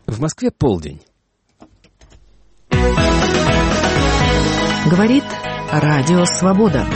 В Москве полдень. Говорит Радио Свобода.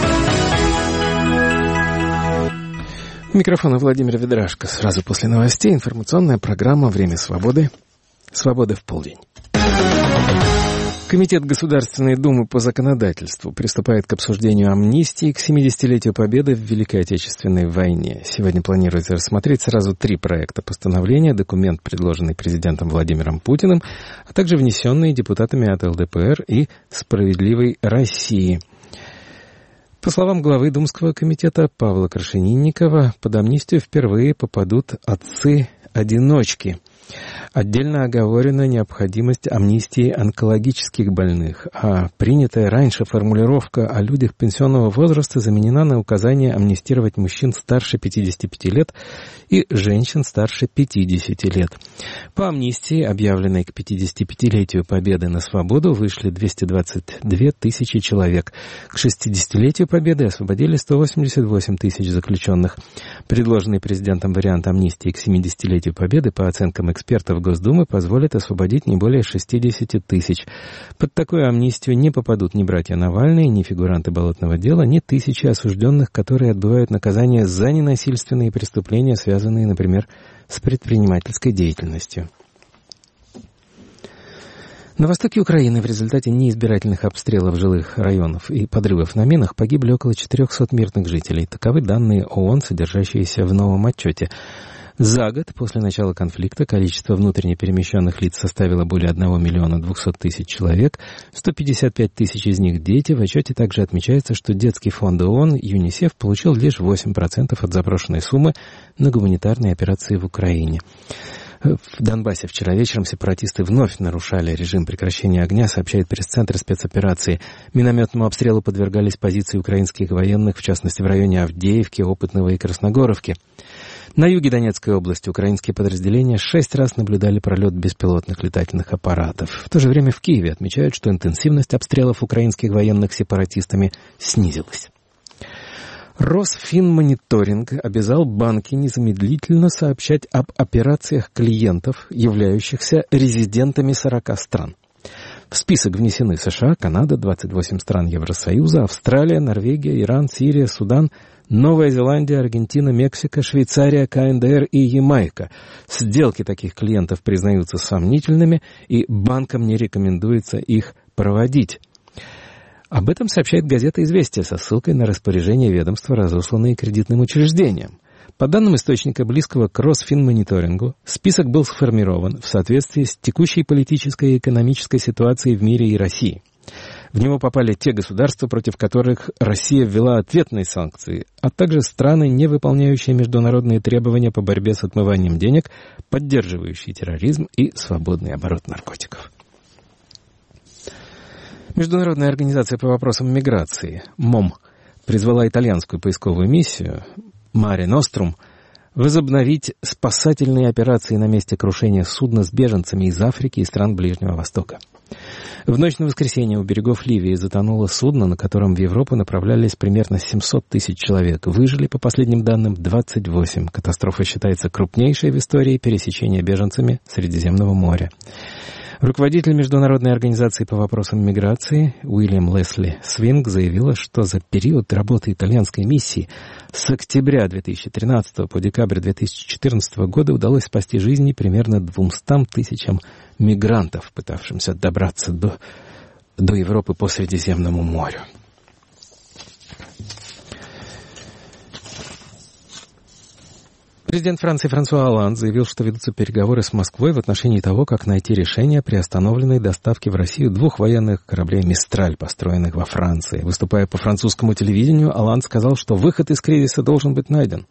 У микрофона Владимир Ведрашко. Сразу после новостей информационная программа «Время свободы». Свобода в полдень. Комитет Государственной Думы по законодательству приступает к обсуждению амнистии к 70-летию Победы в Великой Отечественной войне. Сегодня планируется рассмотреть сразу 3 проекта постановления, документ, предложенный президентом Владимиром Путиным, а также внесенные депутатами от ЛДПР и «Справедливой России». По словам главы Думского комитета Павла Крашенинникова, под амнистию впервые попадут отцы-одиночки. Отдельно оговорена необходимость амнистии онкологических больных, а принятая раньше формулировка о людях пенсионного возраста заменена на указание амнистировать мужчин старше 55 лет и женщин старше 50 лет. По амнистии, объявленной к 55-летию Победы на свободу, вышли 222 тысячи человек. К 60-летию Победы освободили 188 тысяч заключенных. Предложенный президентом вариант амнистии к 70-летию Победы, по оценкам экспертов Госдумы, позволит освободить не более 60 тысяч. Под такую амнистию не попадут ни братья Навальные, ни фигуранты Болотного дела, ни тысячи осужденных, которые отбывают наказание за ненасильственные преступления, связанные, например, с предпринимательской деятельностью. На востоке Украины в результате неизбирательных обстрелов жилых районов и подрывов на минах погибли около 400 мирных жителей. Таковы данные ООН, содержащиеся в новом отчете. За год после начала конфликта количество внутренне перемещенных лиц составило более 1 миллиона 200 тысяч человек, 155 тысяч из них дети. В отчете также отмечается, что детский фонд ООН ЮНИСЕФ получил лишь 8% от запрошенной суммы на гуманитарные операции в Украине. В Донбассе вчера вечером сепаратисты вновь нарушали режим прекращения огня, сообщает пресс-центр спецоперации. Минометному обстрелу подвергались позиции украинских военных, в частности в районе Авдеевки, Опытного и Красногоровки. На юге Донецкой области украинские подразделения 6 раз наблюдали пролет беспилотных летательных аппаратов. В то же время в Киеве отмечают, что интенсивность обстрелов украинских военных сепаратистами снизилась. Росфинмониторинг обязал банки незамедлительно сообщать об операциях клиентов, являющихся резидентами 40 стран. В список внесены США, Канада, 28 стран Евросоюза, Австралия, Норвегия, Иран, Сирия, Судан, Новая Зеландия, Аргентина, Мексика, Швейцария, КНДР и Ямайка. Сделки таких клиентов признаются сомнительными, и банкам не рекомендуется их проводить. Об этом сообщает газета «Известия» со ссылкой на распоряжение ведомства, разосланные кредитным учреждениям. По данным источника, близкого к Росфинмониторингу, список был сформирован в соответствии с текущей политической и экономической ситуацией в мире и России. В него попали те государства, против которых Россия ввела ответные санкции, а также страны, не выполняющие международные требования по борьбе с отмыванием денег, поддерживающие терроризм и свободный оборот наркотиков. Международная организация по вопросам миграции, МОМ, призвала итальянскую поисковую миссию «Маре Нострум» возобновить спасательные операции на месте крушения судна с беженцами из Африки и стран Ближнего Востока. В ночь на воскресенье у берегов Ливии затонуло судно, на котором в Европу направлялись примерно 700 тысяч человек. Выжили, по последним данным, 28. Катастрофа считается крупнейшей в истории пересечения беженцами Средиземного моря. Руководитель Международной организации по вопросам миграции Уильям Лесли Свинг заявила, что за период работы итальянской миссии с октября 2013 по декабрь 2014 года удалось спасти жизни примерно 200 тысячам мигрантов, пытавшимся добраться до Европы по Средиземному морю. Президент Франции Франсуа Олланд заявил, что ведутся переговоры с Москвой в отношении того, как найти решение приостановленной доставки в Россию 2 военных кораблей «Мистраль», построенных во Франции. Выступая по французскому телевидению, Олланд сказал, что выход из кризиса должен быть найден.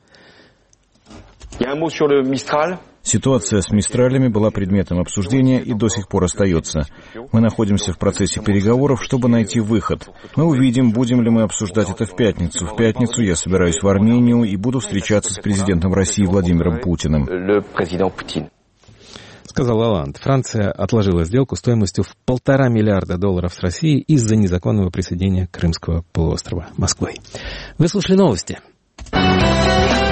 Ситуация с «Мистралями» была предметом обсуждения и до сих пор остается. Мы находимся в процессе переговоров, чтобы найти выход. Мы увидим, будем ли мы обсуждать это в пятницу. В пятницу я собираюсь в Армению и буду встречаться с президентом России Владимиром Путиным. Сказал Олланд. Франция отложила сделку стоимостью в $1,5 миллиарда с Россией из-за незаконного присоединения Крымского полуострова Москвой. Вы слушали новости.